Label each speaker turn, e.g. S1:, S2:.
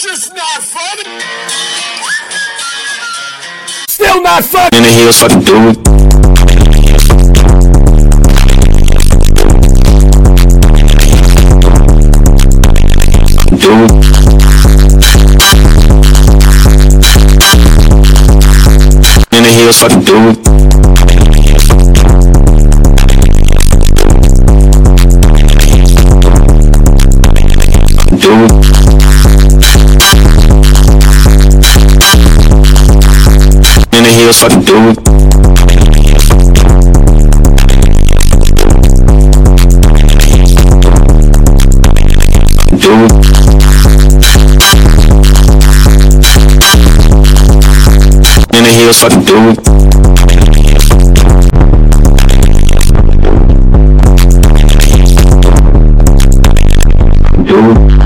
S1: just not funny.
S2: Still not funny.
S3: In the heels, fucking dude. In the heels, fucking dude. In the heels, fucking dude. In the heels, fucking dude. Dude.